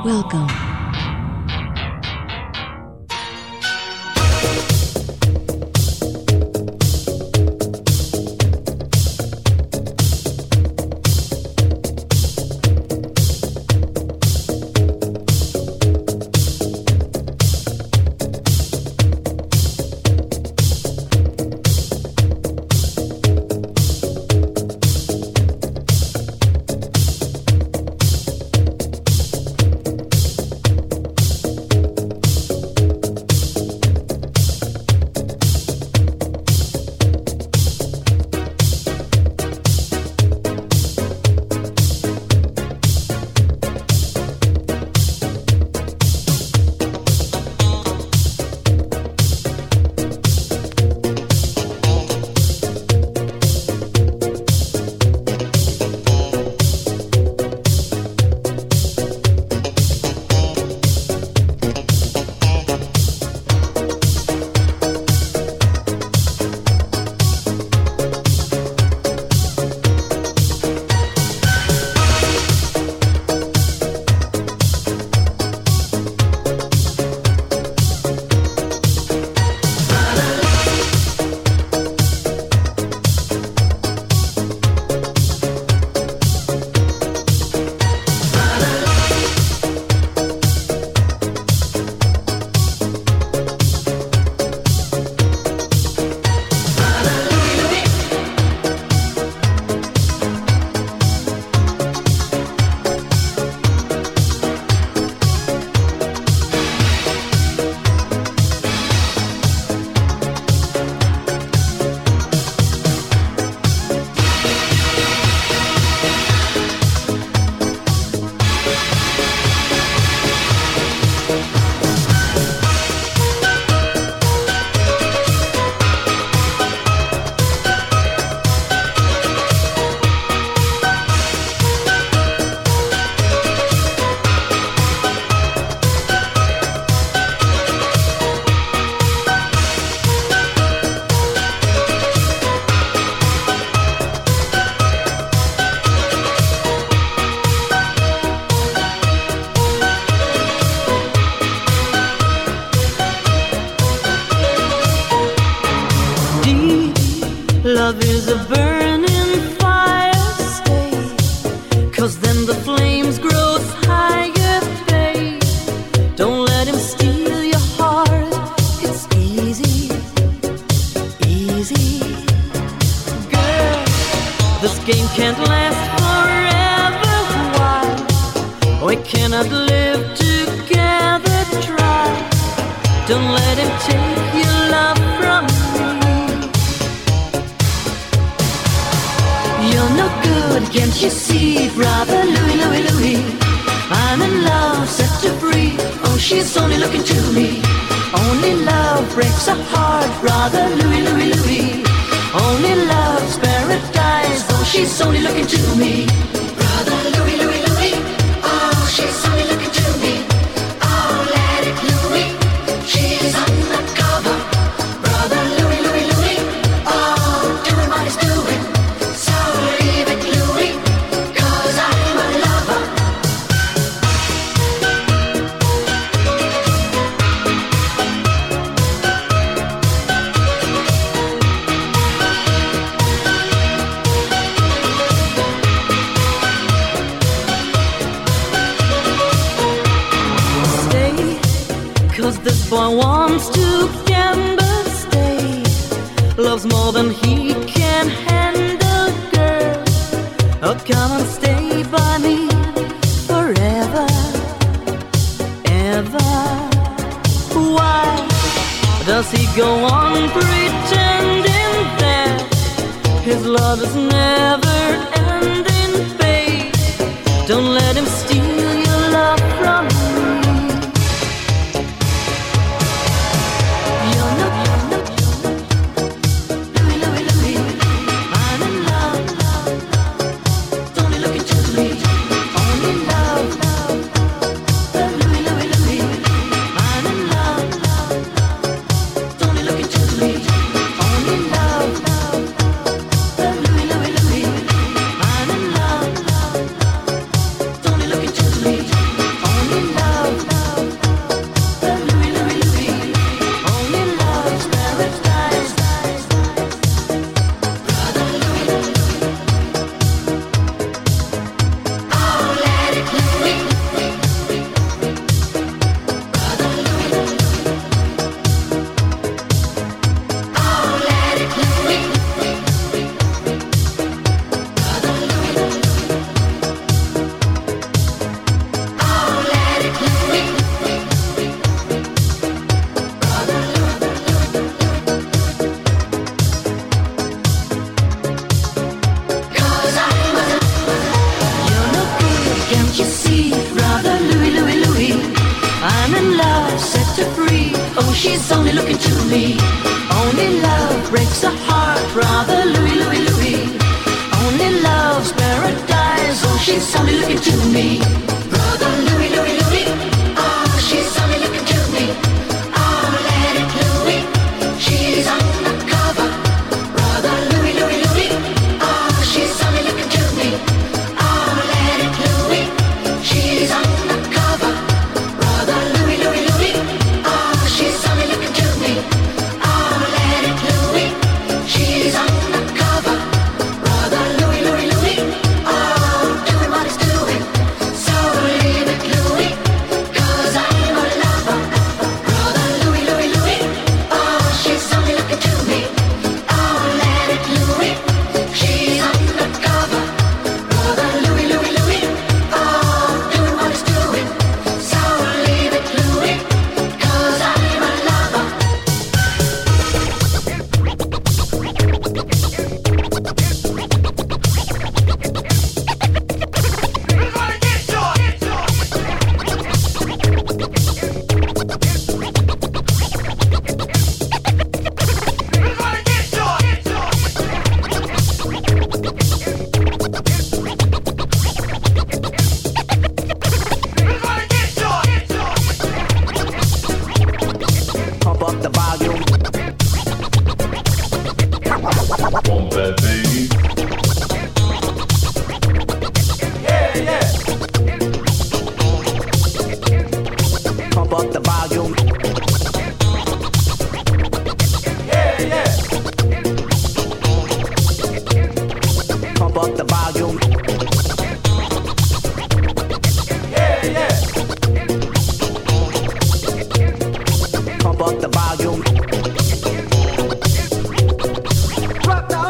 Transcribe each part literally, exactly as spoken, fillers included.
Welcome. Love is a burning fire, stay, 'cause then the flames grow higher, babe. Don't let him steal your heart, it's easy, easy. Girl, this game can't last forever, why? We cannot live together, try. Don't let him take your love from me. You're no good, can't you see, brother Louie, Louie, Louie? I'm in love, set to free. Oh, she's only looking to me. Only love breaks a heart, brother Louie, Louie, Louie. Only love's paradise. Oh, she's only looking to me. Brother Louie, Louie, Louie. Oh, she's only looking to me. Oh, let it Louie. She's undercover. Brother Louie, Louie, Louie. Oh, doing what he's doing. This boy wants to gamble, stay. Loves more than he can handle, girl. Oh, come and stay by me forever, ever. Why does he go on pretending that his love is never ending, babe? Don't let him steal your love from me. Look at you. can't you see, brother Louie, Louie, Louie? I'm in love, set her free. Oh, she's only looking to me. Only love breaks a heart, brother Louie, Louie, Louie. Only love's paradise. Oh, she's only looking to me. Brother Louie, Louie, Louie. Oh, she's only looking to me. Oh, let it Louie. She's undercover. Brother Louie, Louie, Louie. Oh, she's only looking to me. Oh, let it Louie. She's undercover. Brother Louie, Louie, Louie. Oh, she's only looking to me. Oh, let it Louie. She's undercover. Brother Louie, Louie, Louie. Oh, doing what he's doing. So leave it Louie, 'cause I'm a lover. Brother Louie, Louie, Louie. Oh, she's only looking to me. Oh, let it Louie. She's undercover. Brother Louie, Louie, Louie. Oh, doing what he's doing. So leave it Louie, 'cause I'm a lover. Pump up the volume. Bump that baby. Yeah, yeah. Pump up the volume. Yeah, yeah. Pump up the volume. Yeah, yeah. Pump up the volume. Rock the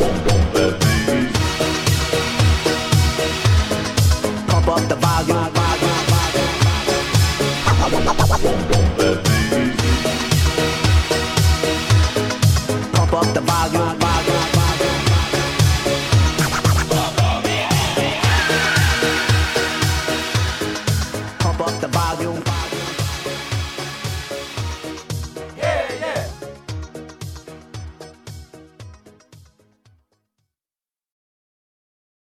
Pump up the volume.